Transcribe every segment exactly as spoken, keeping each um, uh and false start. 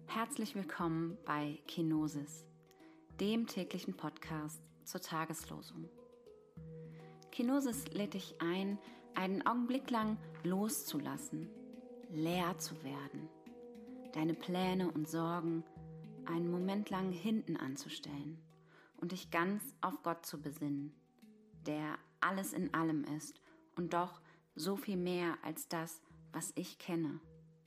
Herzlich willkommen bei Kenosis, dem täglichen Podcast zur Tageslosung. Kenosis lädt dich ein, einen Augenblick lang loszulassen, leer zu werden, deine Pläne und Sorgen einen Moment lang hinten anzustellen und dich ganz auf Gott zu besinnen, der alles in allem ist und doch so viel mehr als das, was ich kenne.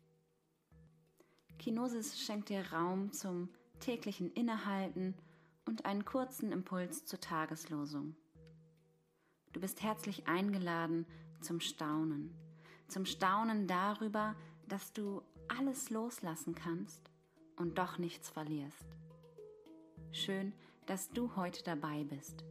Kenosis schenkt dir Raum zum täglichen Innehalten und einen kurzen Impuls zur Tageslosung. Du bist herzlich eingeladen zum Staunen, zum Staunen darüber, dass du alles loslassen kannst und doch nichts verlierst. Schön, dass du heute dabei bist.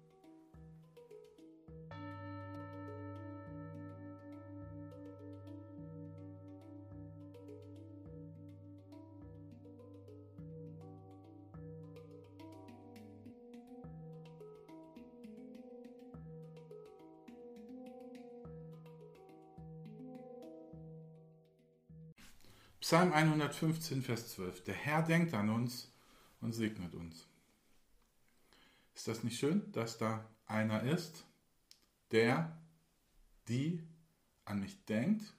Psalm hundertfünfzehn, Vers zwölf. Der Herr denkt an uns und segnet uns. Ist das nicht schön, dass da einer ist, der, die an mich denkt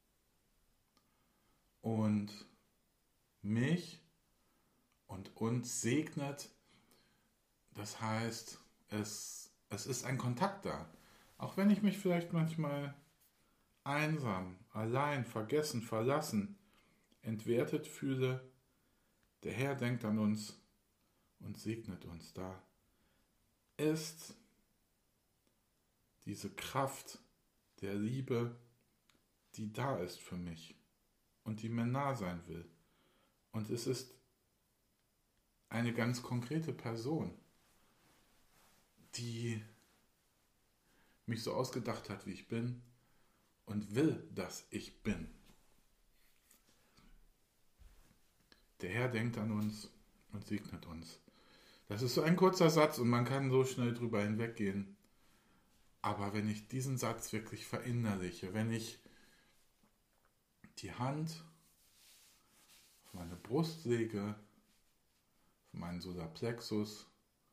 und mich und uns segnet? Das heißt, es, es ist ein Kontakt da. Auch wenn ich mich vielleicht manchmal einsam, allein, vergessen, verlassen, entwertet fühle, der Herr denkt an uns und segnet uns. Da ist diese Kraft der Liebe, die da ist für mich und die mir nah sein will. Und es ist eine ganz konkrete Person, die mich so ausgedacht hat, wie ich bin und will, dass ich bin. Der Herr denkt an uns und segnet uns. Das ist so ein kurzer Satz und man kann so schnell drüber hinweggehen. Aber wenn ich diesen Satz wirklich verinnerliche, wenn ich die Hand auf meine Brust lege, auf meinen Solarplexus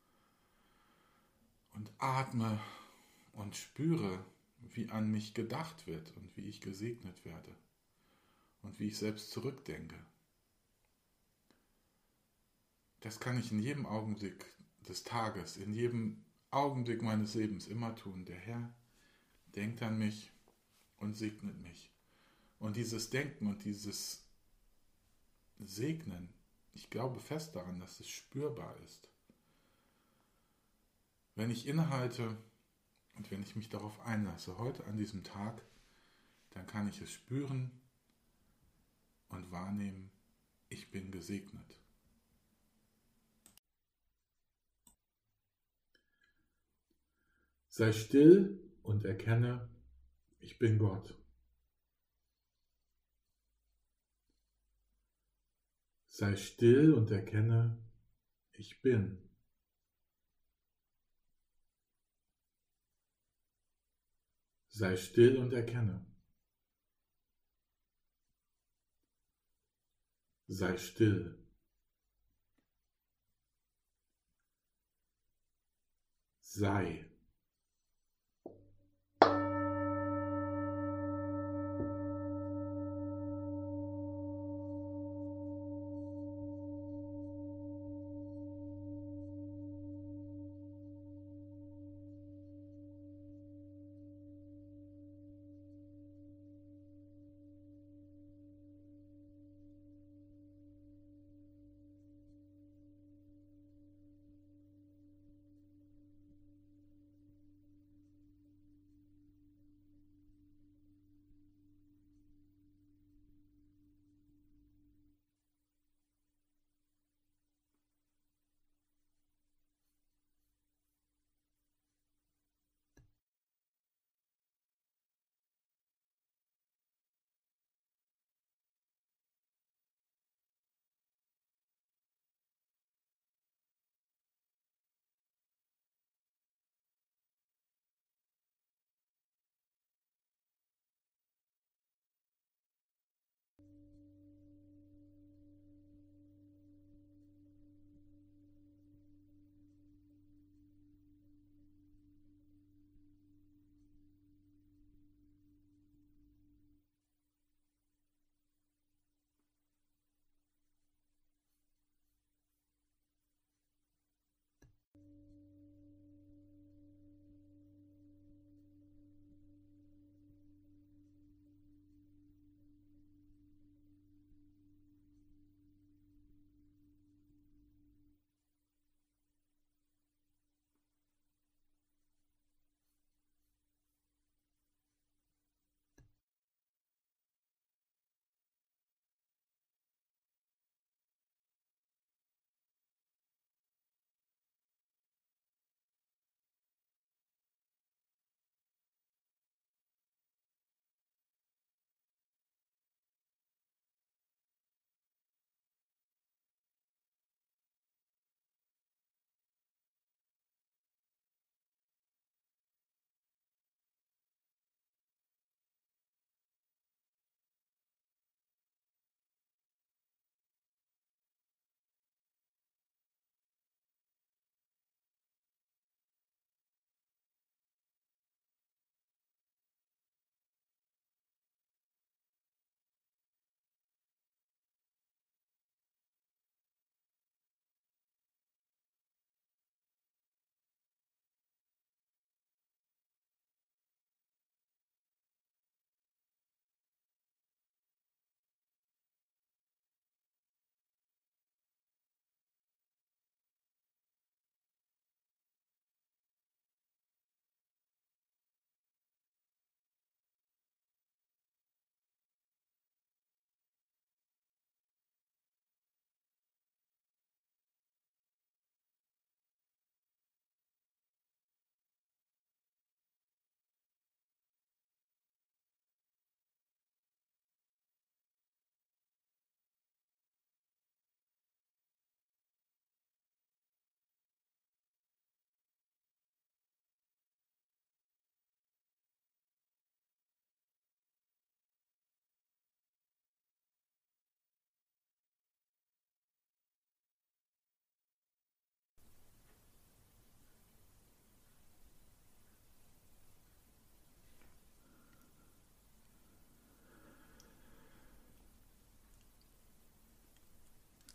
und atme und spüre, wie an mich gedacht wird und wie ich gesegnet werde und wie ich selbst zurückdenke. Das kann ich in jedem Augenblick des Tages, in jedem Augenblick meines Lebens immer tun. Der Herr denkt an mich und segnet mich. Und dieses Denken und dieses Segnen, ich glaube fest daran, dass es spürbar ist. Wenn ich innehalte und wenn ich mich darauf einlasse, heute an diesem Tag, dann kann ich es spüren und wahrnehmen, ich bin gesegnet. Sei still und erkenne, ich bin Gott. Sei still und erkenne, ich bin. Sei still und erkenne. Sei still. Sei.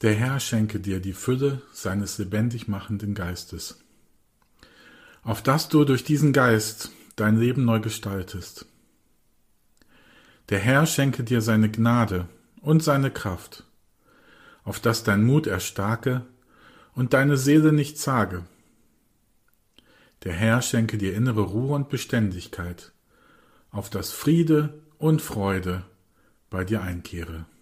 Der Herr schenke dir die Fülle seines lebendig machenden Geistes, auf dass du durch diesen Geist dein Leben neu gestaltest. Der Herr schenke dir seine Gnade und seine Kraft, auf dass dein Mut erstarke und deine Seele nicht zage. Der Herr schenke dir innere Ruhe und Beständigkeit, auf dass Friede und Freude bei dir einkehre.